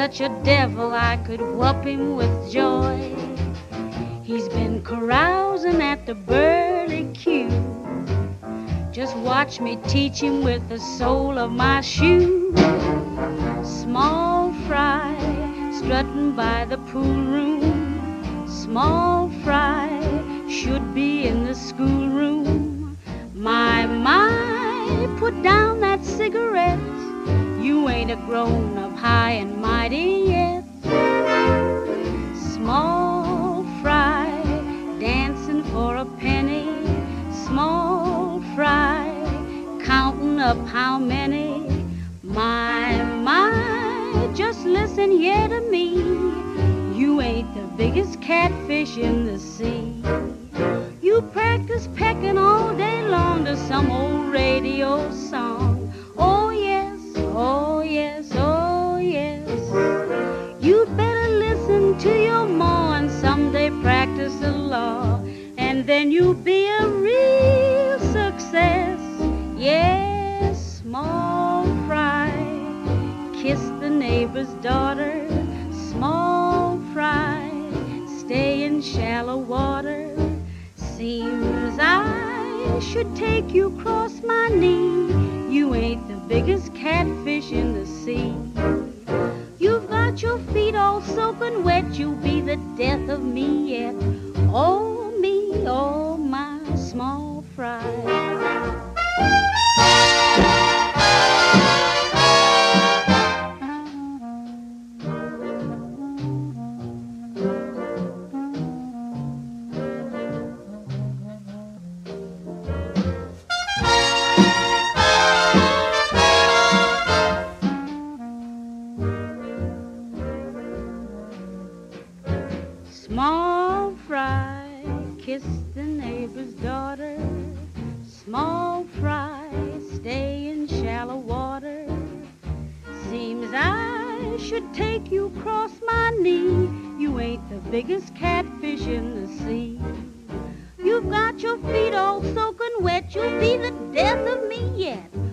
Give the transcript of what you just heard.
such a devil I could whoop him with joy. He's been carousing at the Burley Q. Just watch me teach him with the sole of my shoe. Small fry strutting by the pool room. Small fry should be in the schoolroom. My, put down that cigarette. You ain't a grown-up high and mighty yet. Small fry dancing for a penny. Small fry counting up how many. My, just listen here to me. You ain't the biggest catfish in the sea. You practice pecking all day long to some old radio song. Oh yes, oh yes, oh yes. You'd better listen to your ma and someday practice the law, and then you'll be a real success. Yes, small fry, kiss the neighbor's daughter. Small fry, stay in shallow water. Seems I should take you across my knee. You ain't the biggest catfish in the sea. You've got your feet all soaking wet. You'll be the death of me yet. Oh me, oh my small fry. Small fry, kiss the neighbor's daughter. Small fry, stay in shallow water. Seems I should take you across my knee. You ain't the biggest catfish in the sea. You've got your feet all soaking wet. You'll be the death of me yet.